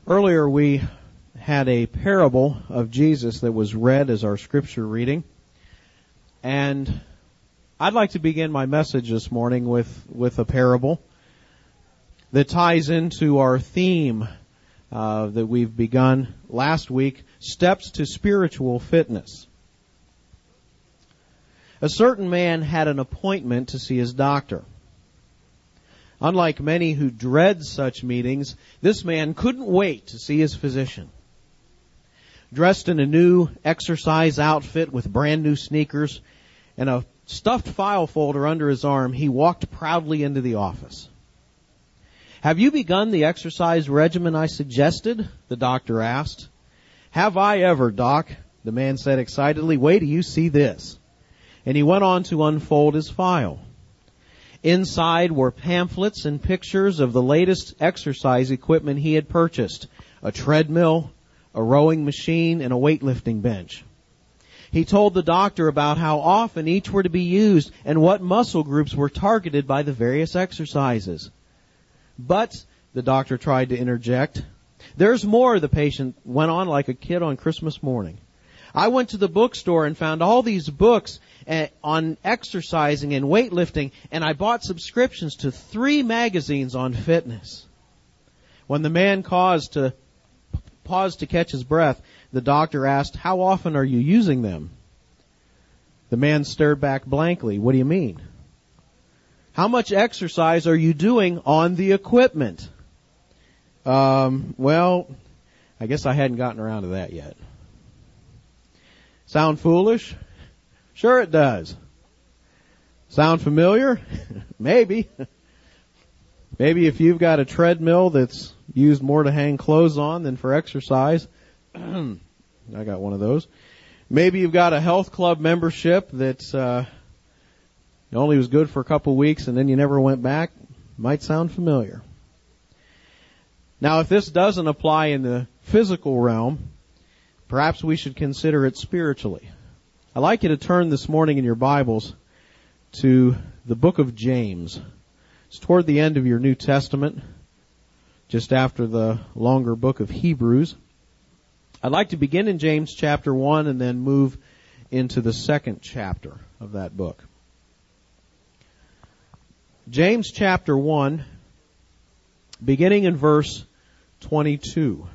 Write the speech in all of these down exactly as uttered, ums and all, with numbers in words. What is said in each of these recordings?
Earlier we had a parable of Jesus that was read as our scripture reading. And I'd like to begin my message this morning with, with a parable that ties into our theme uh, that we've begun last week, Steps to Spiritual Fitness. A certain man had an appointment to see his doctor. Unlike many who dread such meetings, this man couldn't wait to see his physician. Dressed in a new exercise outfit with brand new sneakers and a stuffed file folder under his arm, he walked proudly into the office. "Have you begun the exercise regimen I suggested?" the doctor asked. "Have I ever, Doc?" the man said excitedly. "Wait till you see this." And he went on to unfold his file. Inside were pamphlets and pictures of the latest exercise equipment he had purchased, a treadmill, a rowing machine, and a weightlifting bench. He told the doctor about how often each were to be used and what muscle groups were targeted by the various exercises. "But," the doctor tried to interject, "there's more," the patient went on like a kid on Christmas morning. "I went to the bookstore and found all these books on exercising and weightlifting, and I bought subscriptions to three magazines on fitness." When the man paused to, paused to catch his breath, the doctor asked, "How often are you using them?" The man stared back blankly. "What do you mean?" "How much exercise are you doing on the equipment?" Um, well, I guess I hadn't gotten around to that yet. Sound foolish? Sure it does. Sound familiar? Maybe. Maybe if you've got a treadmill that's used more to hang clothes on than for exercise. I got one of those. Maybe you've got a health club membership that uh, only was good for a couple weeks and then you never went back. Might sound familiar. Now, if this doesn't apply in the physical realm, perhaps we should consider it spiritually. I'd like you to turn this morning in your Bibles to the book of James. It's toward the end of your New Testament, just after the longer book of Hebrews. I'd like to begin in James chapter one and then move into the second chapter of that book. James chapter one, beginning in verse twenty-two.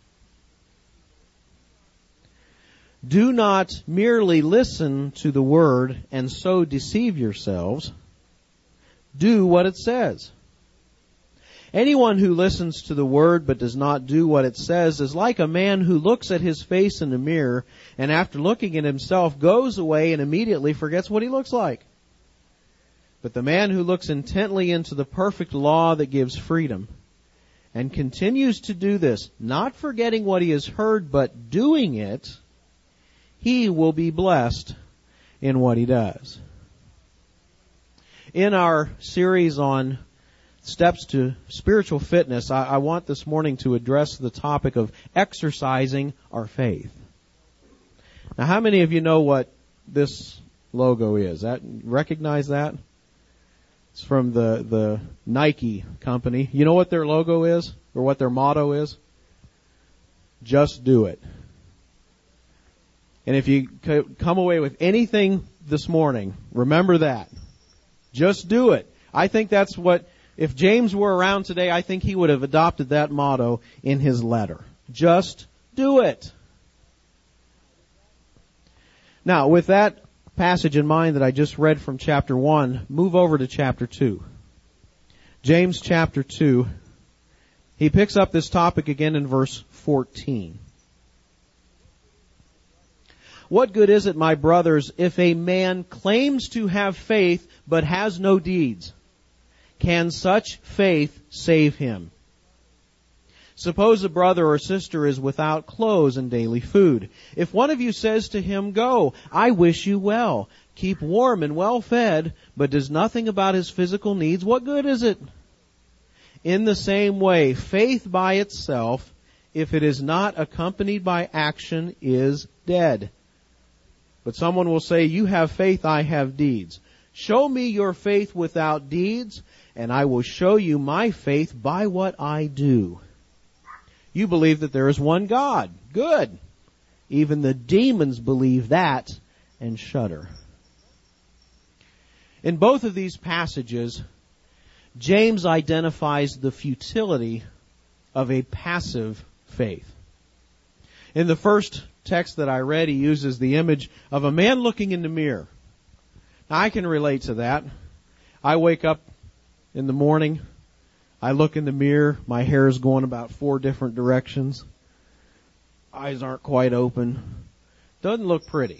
"Do not merely listen to the word and so deceive yourselves. Do what it says. Anyone who listens to the word but does not do what it says is like a man who looks at his face in a mirror and after looking at himself goes away and immediately forgets what he looks like. But the man who looks intently into the perfect law that gives freedom and continues to do this, not forgetting what he has heard but doing it, he will be blessed in what he does." In our series on steps to spiritual fitness, I, I want this morning to address the topic of exercising our faith. Now, how many of you know what this logo is? That, recognize that? It's from the, the Nike company. You know what their logo is? Or what their motto is? Just do it. And if you come away with anything this morning, remember that. Just do it. I think that's what, if James were around today, I think he would have adopted that motto in his letter. Just do it. Now, with that passage in mind that I just read from chapter one, move over to chapter two. James chapter two, he picks up this topic again in verse fourteen. "What good is it, my brothers, if a man claims to have faith but has no deeds? Can such faith save him? Suppose a brother or sister is without clothes and daily food. If one of you says to him, 'Go, I wish you well, keep warm and well fed,' but does nothing about his physical needs, what good is it? In the same way, faith by itself, if it is not accompanied by action, is dead. But someone will say, 'You have faith, I have deeds.' Show me your faith without deeds, and I will show you my faith by what I do. You believe that there is one God. Good. Even the demons believe that and shudder. In both of these passages, James identifies the futility of a passive faith. In the first text that I read, he uses the image of a man looking in the mirror. Now, I can relate to that. I wake up in the morning, I look in the mirror, my hair is going about four different directions, eyes aren't quite open, doesn't look pretty.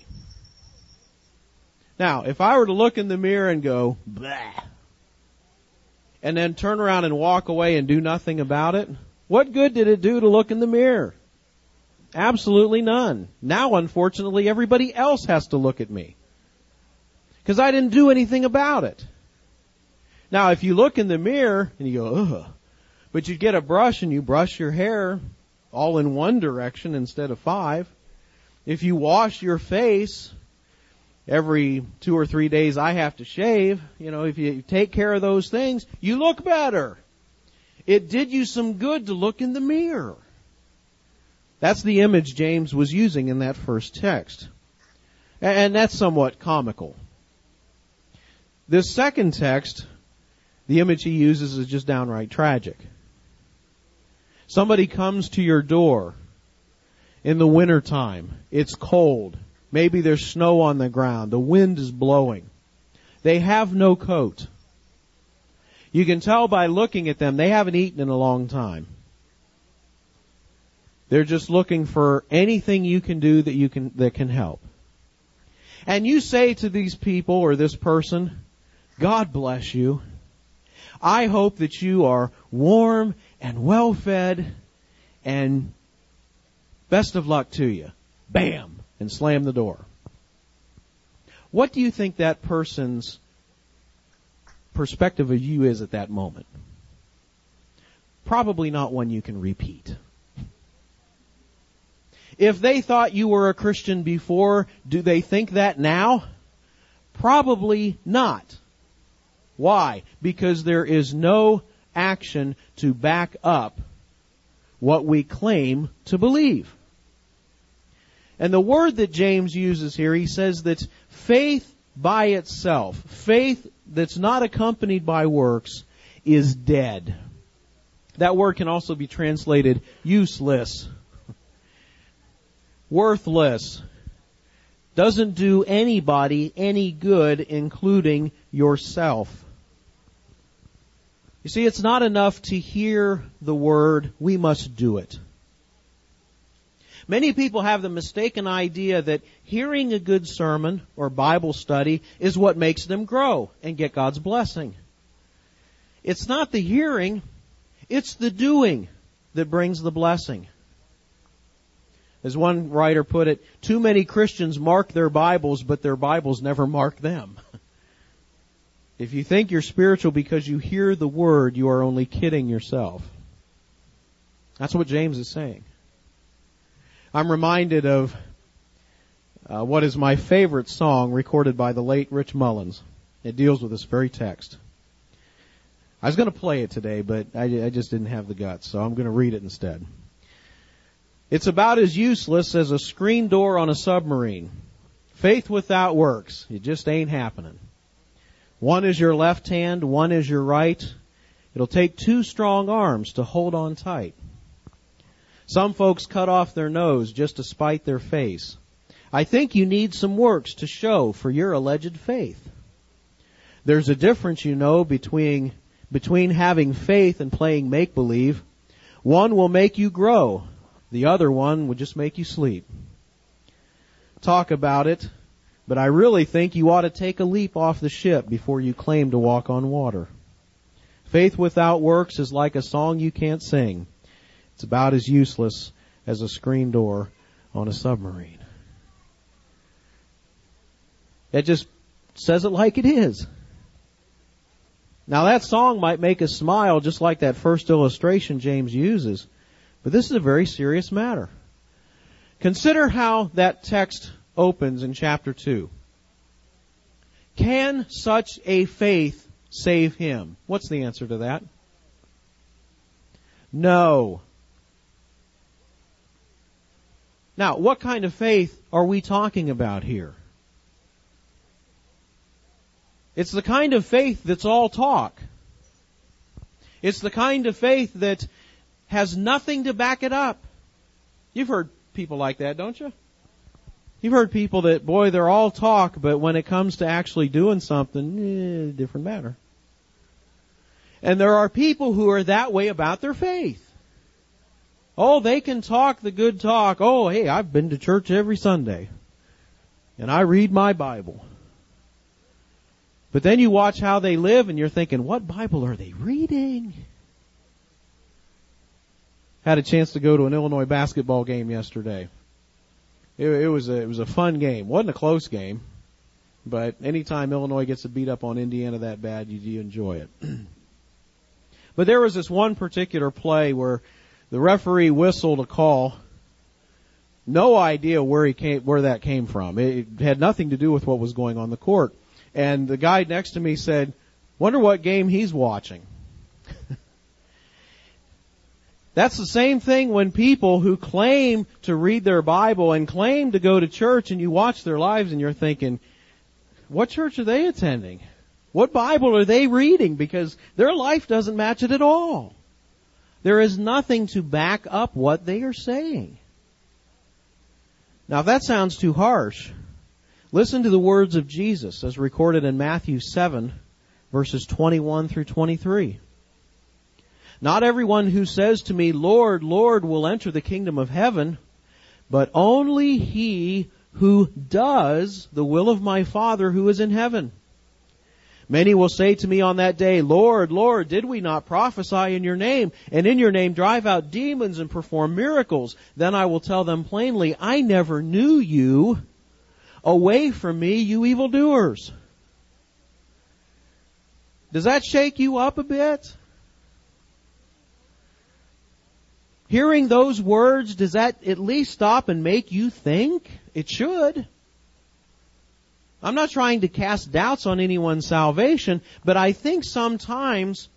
Now, if I were to look in the mirror and go, blah, and then turn around and walk away and do nothing about it, what good did it do to look in the mirror? Absolutely none. Now, unfortunately, everybody else has to look at me, because I didn't do anything about it. Now, if you look in the mirror and you go, ugh, but you get a brush and you brush your hair all in one direction instead of five. If you wash your face every two or three days, I have to shave. You know, if you take care of those things, you look better. It did you some good to look in the mirror. That's the image James was using in that first text. And that's somewhat comical. This second text, the image he uses is just downright tragic. Somebody comes to your door in the wintertime. It's cold. Maybe there's snow on the ground. The wind is blowing. They have no coat. You can tell by looking at them they haven't eaten in a long time. They're just looking for anything you can do that you can that can help. And you say to these people or this person, God bless you. I hope that you are warm and well fed, and best of luck to you. Bam! And slam the door. What do you think that person's perspective of you is at that moment? Probably not one you can repeat. If they thought you were a Christian before, do they think that now? Probably not. Why? Because there is no action to back up what we claim to believe. And the word that James uses here, he says that faith by itself, faith that's not accompanied by works, is dead. That word can also be translated useless, worthless, doesn't do anybody any good, including yourself. You see, it's not enough to hear the word, we must do it. Many people have the mistaken idea that hearing a good sermon or Bible study is what makes them grow and get God's blessing. It's not the hearing, it's the doing that brings the blessing. As one writer put it, too many Christians mark their Bibles, but their Bibles never mark them. If you think you're spiritual because you hear the Word, you are only kidding yourself. That's what James is saying. I'm reminded of uh, what is my favorite song recorded by the late Rich Mullins. It deals with this very text. I was going to play it today, but I, I just didn't have the guts, so I'm going to read it instead. It's about as useless as a screen door on a submarine. Faith without works. It just ain't happening. One is your left hand, one is your right. It'll take two strong arms to hold on tight. Some folks cut off their nose just to spite their face. I think you need some works to show for your alleged faith. There's a difference, you know, between between having faith and playing make-believe. One will make you grow. The other one will just make you sleep. Talk about it, but I really think you ought to take a leap off the ship before you claim to walk on water. Faith without works is like a song you can't sing. It's about as useless as a screen door on a submarine. It just says it like it is. Now that song might make us smile just like that first illustration James uses, but this is a very serious matter. Consider how that text opens in chapter two. Can such a faith save him? What's the answer to that? No. Now, what kind of faith are we talking about here? It's the kind of faith that's all talk. It's the kind of faith that has nothing to back it up. You've heard people like that, don't you? You've heard people that, boy, they're all talk, but when it comes to actually doing something, eh, different matter. And there are people who are that way about their faith. Oh, they can talk the good talk. Oh, hey, I've been to church every Sunday. And I read my Bible. But then you watch how they live and you're thinking, what Bible are they reading? Had a chance to go to an Illinois basketball game yesterday. It, it was a, it was a fun game. Wasn't a close game, but anytime Illinois gets to beat up on Indiana that bad, you, you enjoy it. But there was this one particular play where the referee whistled a call. No idea where he came, where that came from. It had nothing to do with what was going on the court. And the guy next to me said, "Wonder what game he's watching." That's the same thing when people who claim to read their Bible and claim to go to church, and you watch their lives and you're thinking, what church are they attending? What Bible are they reading? Because their life doesn't match it at all. There is nothing to back up what they are saying. Now, if that sounds too harsh, listen to the words of Jesus as recorded in Matthew seven, verses twenty-one through twenty-three. Not everyone who says to me, Lord, Lord, will enter the kingdom of heaven, but only he who does the will of my Father who is in heaven. Many will say to me on that day, Lord, Lord, did we not prophesy in your name, and in your name drive out demons and perform miracles? Then I will tell them plainly, I never knew you. Away from me, you evildoers. Does that shake you up a bit? Hearing those words, does that at least stop and make you think? It should. I'm not trying to cast doubts on anyone's salvation, but I think sometimes,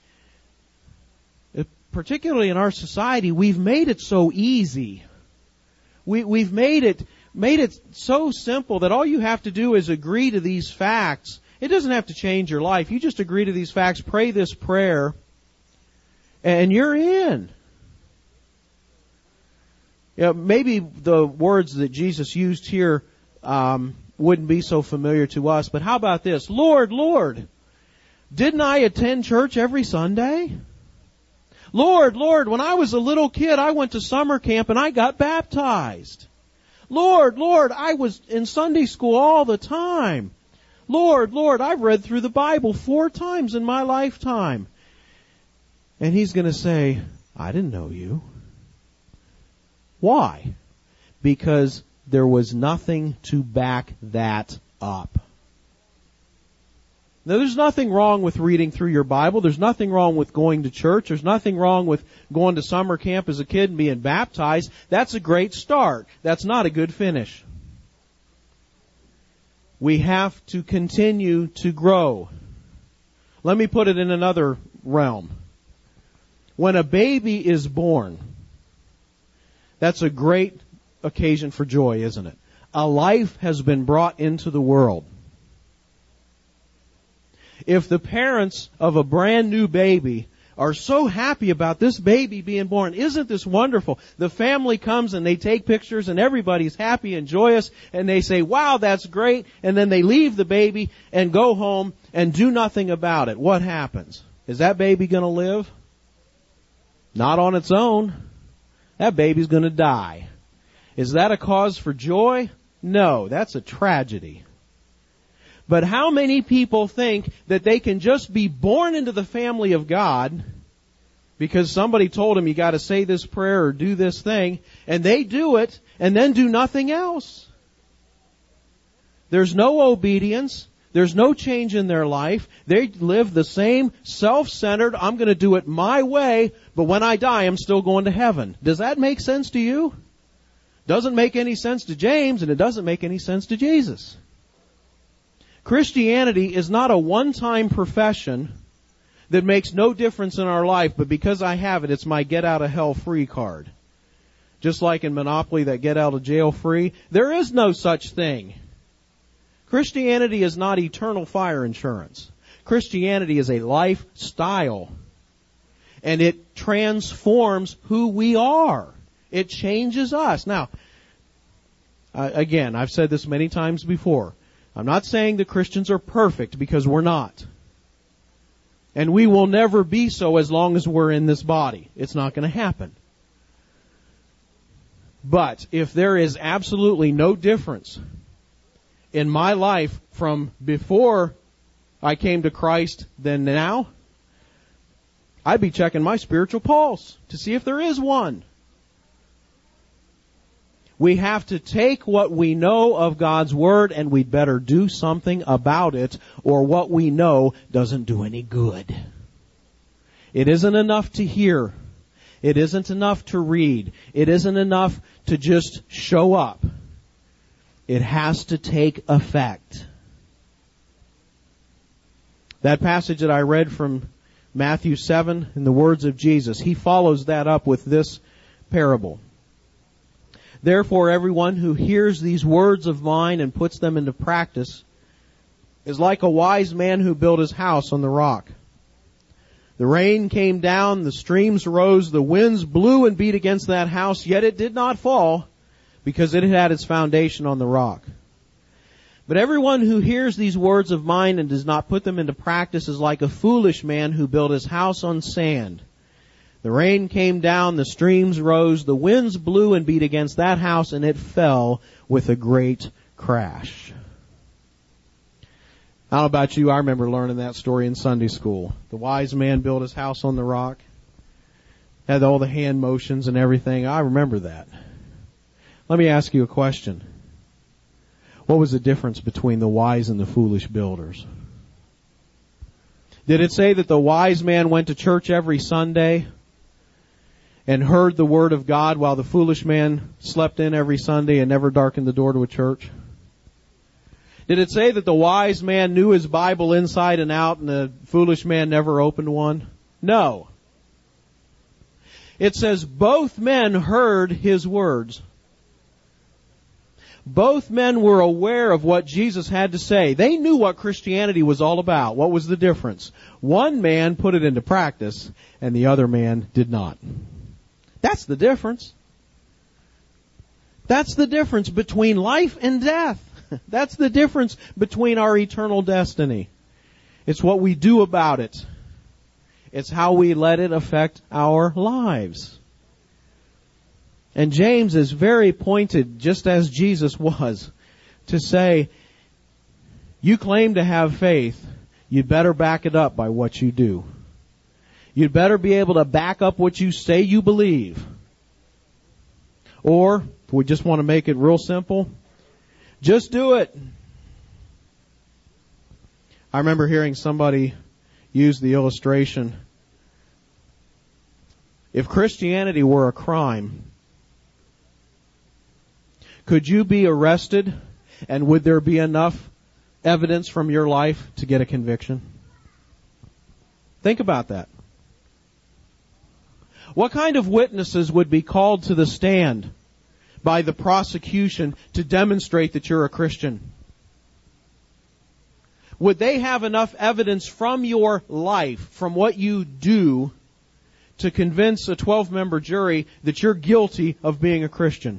particularly in our society, we've made it so easy. We, we've made it, made it so simple that all you have to do is agree to these facts. It doesn't have to change your life. You just agree to these facts, pray this prayer, and you're in. You know, maybe the words that Jesus used here um, wouldn't be so familiar to us, but how about this? Lord, Lord, didn't I attend church every Sunday? Lord, Lord, when I was a little kid, I went to summer camp and I got baptized. Lord, Lord, I was in Sunday school all the time. Lord, Lord, I've read through the Bible four times in my lifetime. And He's going to say, I didn't know you. Why? Because there was nothing to back that up. Now, there's nothing wrong with reading through your Bible. There's nothing wrong with going to church. There's nothing wrong with going to summer camp as a kid and being baptized. That's a great start. That's not a good finish. We have to continue to grow. Let me put it in another realm. When a baby is born, that's a great occasion for joy, isn't it? A life has been brought into the world. If the parents of a brand new baby are so happy about this baby being born, isn't this wonderful? The family comes and they take pictures and everybody's happy and joyous and they say, wow, that's great. And then they leave the baby and go home and do nothing about it. What happens? Is that baby going to live? Not on its own. That baby's going to die. Is that a cause for joy? No, that's a tragedy. But how many people think that they can just be born into the family of God because somebody told them you got to say this prayer or do this thing, and they do it and then do nothing else? There's no obedience. There's no change in their life. They live the same self-centered, I'm going to do it my way, but when I die, I'm still going to heaven. Does that make sense to you? Doesn't make any sense to James, and it doesn't make any sense to Jesus. Christianity is not a one-time profession that makes no difference in our life, but because I have it, it's my get-out-of-hell-free card. just like in Monopoly that get out of jail free. There is no such thing. Christianity is not eternal fire insurance. Christianity is a lifestyle. And it transforms who we are. It changes us. Now, uh, again, I've said this many times before. I'm not saying that Christians are perfect, because we're not. And we will never be so as long as we're in this body. It's not going to happen. But if there is absolutely no difference in my life from before I came to Christ than now, I'd be checking my spiritual pulse to see if there is one. We have to take what we know of God's Word, and we'd better do something about it, or what we know doesn't do any good. It isn't enough to hear. It isn't enough to read. It isn't enough to just show up. It has to take effect. That passage that I read from Matthew seven, in the words of Jesus, he follows that up with this parable. Therefore, everyone who hears these words of mine and puts them into practice is like a wise man who built his house on the rock. The rain came down, the streams rose, the winds blew and beat against that house, yet it did not fall, because it had its foundation on the rock. But everyone who hears these words of mine and does not put them into practice is like a foolish man who built his house on sand. The rain came down, the streams rose, the winds blew and beat against that house, and it fell with a great crash. I don't know about you, I remember learning that story in Sunday school. The wise man built his house on the rock. Had all the hand motions and everything. I remember that. Let me ask you a question. What was the difference between the wise and the foolish builders? Did it say that the wise man went to church every Sunday and heard the Word of God, while the foolish man slept in every Sunday and never darkened the door to a church? Did it say that the wise man knew his Bible inside and out and the foolish man never opened one? No. It says both men heard his words. Both men were aware of what Jesus had to say. They knew what Christianity was all about. What was the difference? One man put it into practice, and the other man did not. That's the difference. That's the difference between life and death. That's the difference between our eternal destiny. It's what we do about it. It's how we let it affect our lives. And James is very pointed, just as Jesus was, to say, you claim to have faith, you'd better back it up by what you do. You'd better be able to back up what you say you believe. Or, if we just want to make it real simple, just do it. I remember hearing somebody use the illustration, if Christianity were a crime, could you be arrested, and would there be enough evidence from your life to get a conviction? Think about that. What kind of witnesses would be called to the stand by the prosecution to demonstrate that you're a Christian? Would they have enough evidence from your life, from what you do, to convince a twelve-member jury that you're guilty of being a Christian?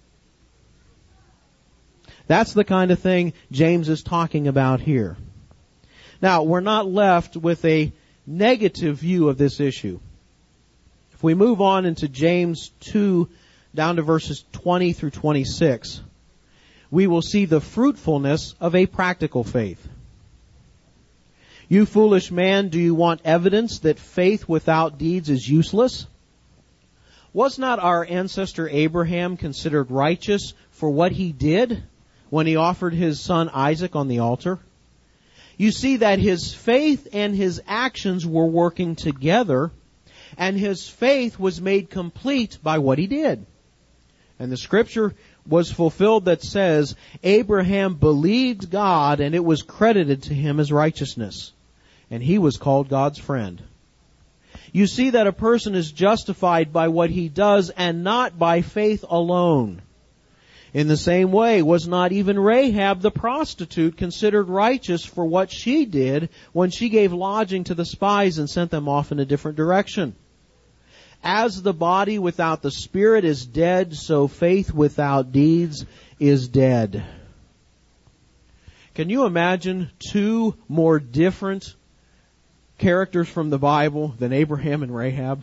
That's the kind of thing James is talking about here. Now, we're not left with a negative view of this issue. If we move on into James two, down to verses twenty through twenty-six, we will see the fruitfulness of a practical faith. You foolish man, do you want evidence that faith without deeds is useless? Was not our ancestor Abraham considered righteous for what he did when he offered his son Isaac on the altar? You see that his faith and his actions were working together, and his faith was made complete by what he did. And the scripture was fulfilled that says, Abraham believed God, and it was credited to him as righteousness. And he was called God's friend. you see that a person is justified by what he does and not by faith alone. In the same way, was not even Rahab the prostitute considered righteous for what she did when she gave lodging to the spies and sent them off in a different direction? As the body without the spirit is dead, so faith without deeds is dead. Can you imagine two more different characters from the Bible than Abraham and Rahab?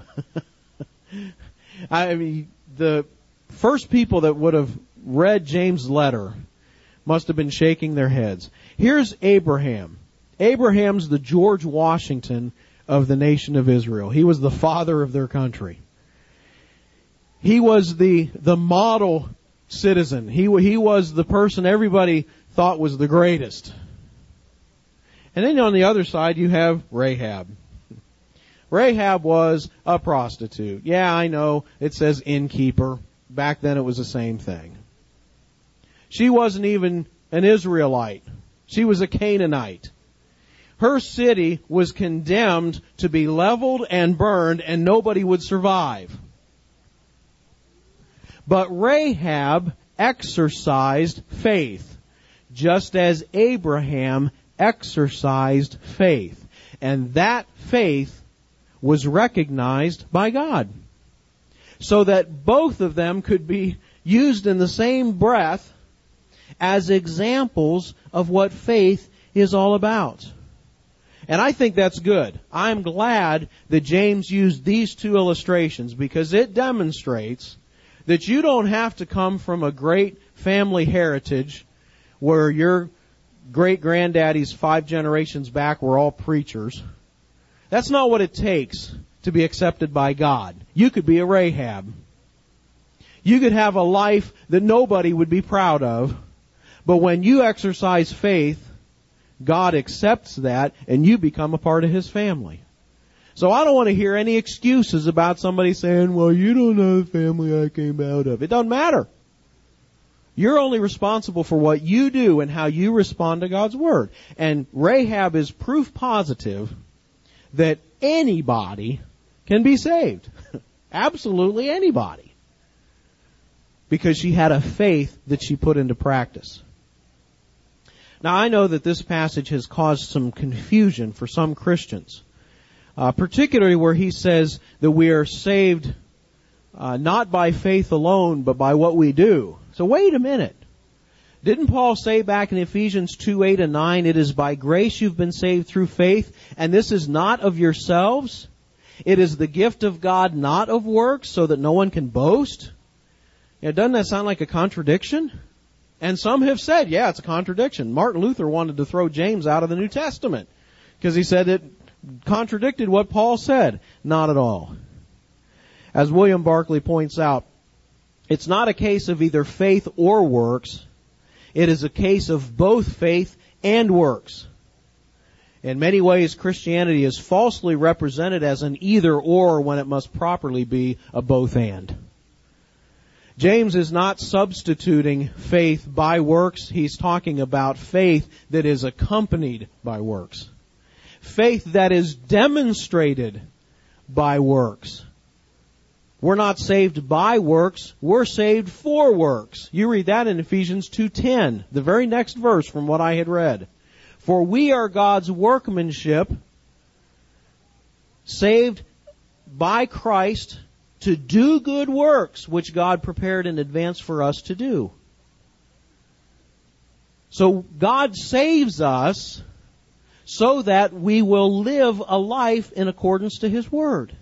I mean, the first people that would have read James' letter must have been shaking their heads. Here's Abraham. Abraham's the George Washington of the nation of Israel. He was the father of their country. He was the the model citizen. He he was the person everybody thought was the greatest. And then on the other side you have Rahab. Rahab was a prostitute. Yeah, I know it says innkeeper. Back then it was the same thing. She wasn't even an Israelite. She was a Canaanite. Her city was condemned to be leveled and burned, and nobody would survive. But Rahab exercised faith, just as Abraham exercised faith. And that faith was recognized by God. So that both of them could be used in the same breath as examples of what faith is all about. And I think that's good. I'm glad that James used these two illustrations because it demonstrates that you don't have to come from a great family heritage where your great-granddaddies five generations back were all preachers. That's not what it takes to be accepted by God. You could be a Rahab. You could have a life that nobody would be proud of, but when you exercise faith, God accepts that, and you become a part of His family. So I don't want to hear any excuses about somebody saying, well, you don't know the family I came out of. It doesn't matter. You're only responsible for what you do and how you respond to God's Word. And Rahab is proof positive that anybody can be saved. Absolutely anybody. Because she had a faith that she put into practice. Now, I know that this passage has caused some confusion for some Christians, uh, particularly where he says that we are saved uh, not by faith alone, but by what we do. So wait a minute. Didn't Paul say back in Ephesians two, eight and nine, it is by grace you've been saved through faith, and this is not of yourselves? It is the gift of God, not of works, so that no one can boast? You know, doesn't that sound like a contradiction? And some have said, yeah, it's a contradiction. Martin Luther wanted to throw James out of the New Testament because he said it contradicted what Paul said. Not at all. As William Barclay points out, it's not a case of either faith or works. It is a case of both faith and works. In many ways, Christianity is falsely represented as an either or when it must properly be a both and. James is not substituting faith by works. He's talking about faith that is accompanied by works. Faith that is demonstrated by works. We're not saved by works. We're saved for works. You read that in Ephesians two ten, the very next verse from what I had read. For we are God's workmanship, saved by Christ to do good works, which God prepared in advance for us to do. So God saves us so that we will live a life in accordance to His Word.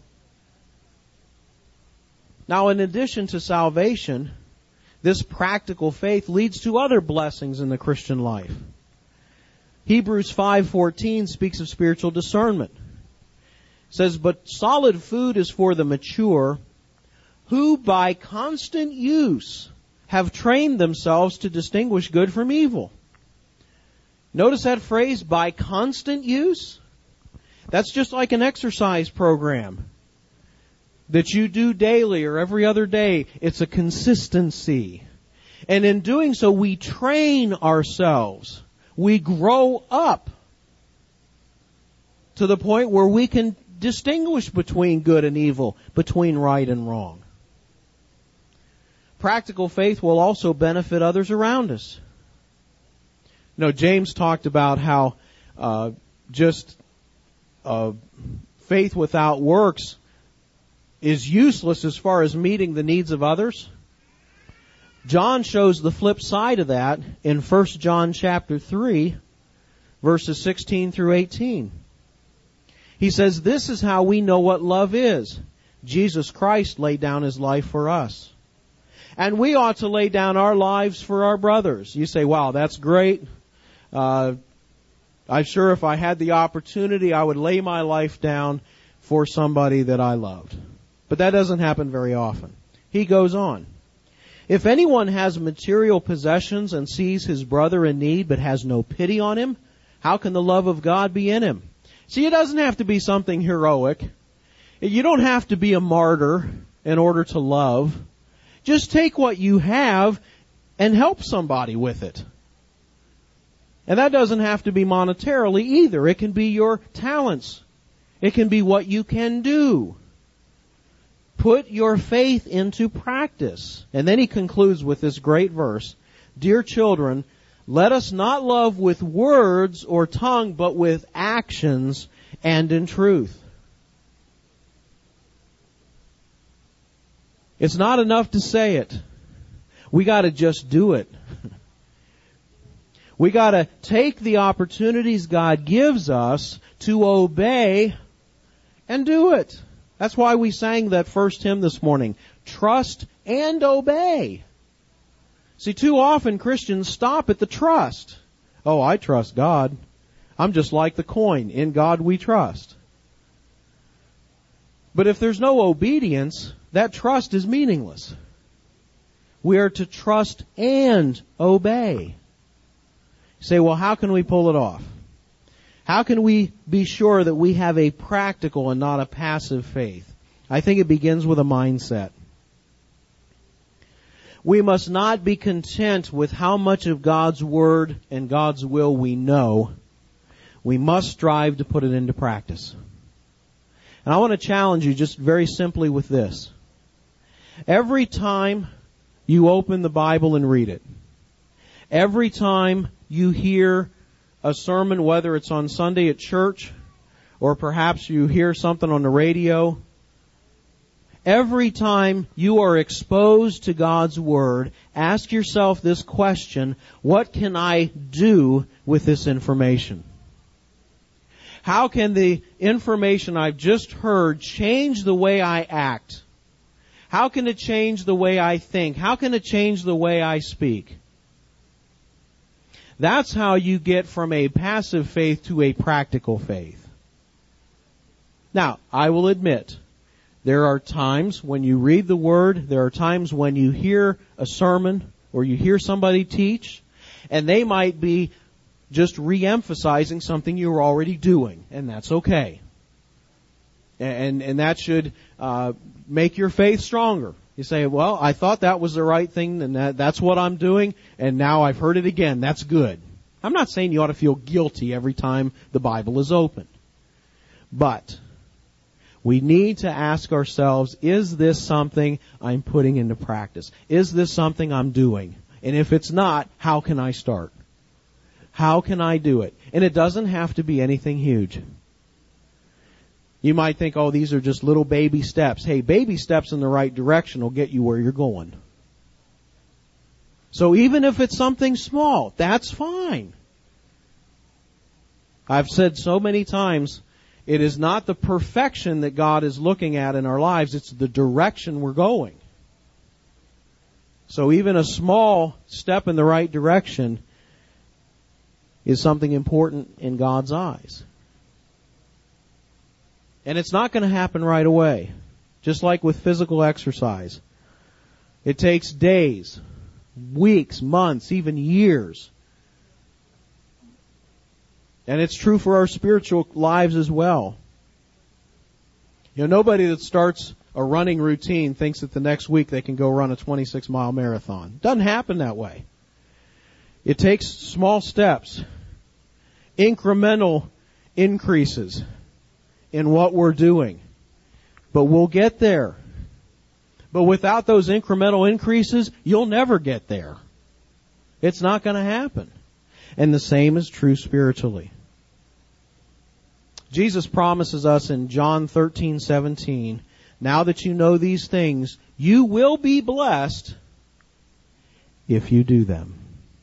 Now, in addition to salvation, this practical faith leads to other blessings in the Christian life. Hebrews five fourteen speaks of spiritual discernment. It says, but solid food is for the mature, who by constant use have trained themselves to distinguish good from evil. Notice that phrase, by constant use? That's just like an exercise program that you do daily or every other day. It's a consistency. And in doing so, we train ourselves. We grow up to the point where we can distinguish between good and evil, between right and wrong. Practical faith will also benefit others around us. You know, James talked about how uh, just uh, faith without works is useless as far as meeting the needs of others. John shows the flip side of that in First John chapter three, verses sixteen through eighteen. He says, "This is how we know what love is. Jesus Christ laid down His life for us. And we ought to lay down our lives for our brothers." You say, wow, that's great. Uh, I'm sure if I had the opportunity, I would lay my life down for somebody that I loved. But that doesn't happen very often. He goes on. "If anyone has material possessions and sees his brother in need but has no pity on him, how can the love of God be in him?" See, it doesn't have to be something heroic. You don't have to be a martyr in order to love. Just take what you have and help somebody with it. And that doesn't have to be monetarily either. It can be your talents. It can be what you can do. Put your faith into practice. And then he concludes with this great verse. "Dear children, let us not love with words or tongue, but with actions and in truth." It's not enough to say it. We got to just do it. We got to take the opportunities God gives us to obey and do it. That's why we sang that first hymn this morning. Trust and obey. See, too often Christians stop at the trust. Oh, I trust God. I'm just like the coin. In God we trust. But if there's no obedience, that trust is meaningless. We are to trust and obey. You say, well, how can we pull it off? How can we be sure that we have a practical and not a passive faith? I think it begins with a mindset. We must not be content with how much of God's Word and God's will we know. We must strive to put it into practice. And I want to challenge you just very simply with this. Every time you open the Bible and read it, every time you hear a sermon, whether it's on Sunday at church or perhaps you hear something on the radio, every time you are exposed to God's Word, ask yourself this question: what can I do with this information? How can the information I've just heard change the way I act? How can it change the way I think? How can it change the way I speak? That's how you get from a passive faith to a practical faith. Now, I will admit, there are times when you read the Word, there are times when you hear a sermon or you hear somebody teach, and they might be just re-emphasizing something you were already doing, and that's okay. And and that should uh, make your faith stronger. You say, well, I thought that was the right thing, and that, that's what I'm doing, and now I've heard it again. That's good. I'm not saying you ought to feel guilty every time the Bible is opened. But we need to ask ourselves, is this something I'm putting into practice? Is this something I'm doing? And if it's not, how can I start? How can I do it? And it doesn't have to be anything huge. You might think, oh, these are just little baby steps. Hey, baby steps in the right direction will get you where you're going. So even if it's something small, that's fine. I've said so many times, it is not the perfection that God is looking at in our lives, it's the direction we're going. So even a small step in the right direction is something important in God's eyes. And it's not going to happen right away. Just like with physical exercise. It takes days, weeks, months, even years. And it's true for our spiritual lives as well. You know, nobody that starts a running routine thinks that the next week they can go run a twenty-six mile marathon. Doesn't happen that way. It takes small steps, incremental increases in what we're doing. But we'll get there. But without those incremental increases, you'll never get there. It's not going to happen. And the same is true spiritually. Jesus promises us in John thirteen seventeen, now that you know these things, you will be blessed if you do them.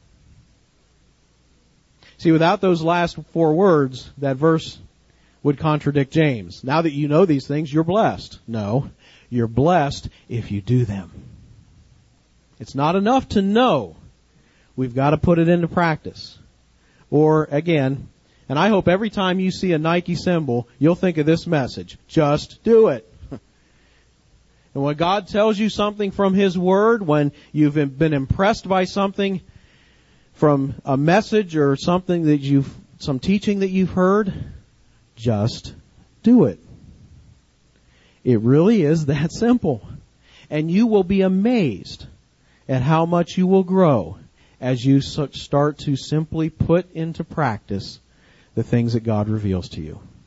See, without those last four words, that verse would contradict James. Now that you know these things, you're blessed. No, you're blessed if you do them. It's not enough to know. We've got to put it into practice. Or, again, and I hope every time you see a Nike symbol, you'll think of this message. Just do it. And when God tells you something from His Word, when you've been impressed by something from a message or something that you've, some teaching that you've heard, just do it. It really is that simple. And you will be amazed at how much you will grow as you start to simply put into practice the things that God reveals to you.